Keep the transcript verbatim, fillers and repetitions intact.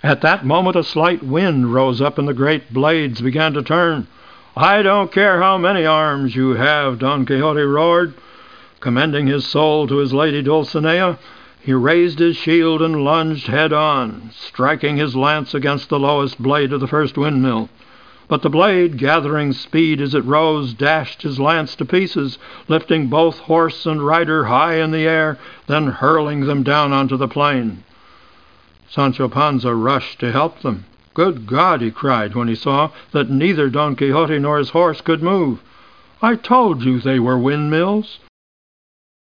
At that moment a slight wind rose up, and the great blades began to turn. "I don't care how many arms you have," Don Quixote roared. Commending his soul to his lady Dulcinea, he raised his shield and lunged head-on, striking his lance against the lowest blade of the first windmill. But the blade, gathering speed as it rose, dashed his lance to pieces, lifting both horse and rider high in the air, then hurling them down onto the plain. Sancho Panza rushed to help them. "Good God!" he cried when he saw that neither Don Quixote nor his horse could move. "I told you they were windmills.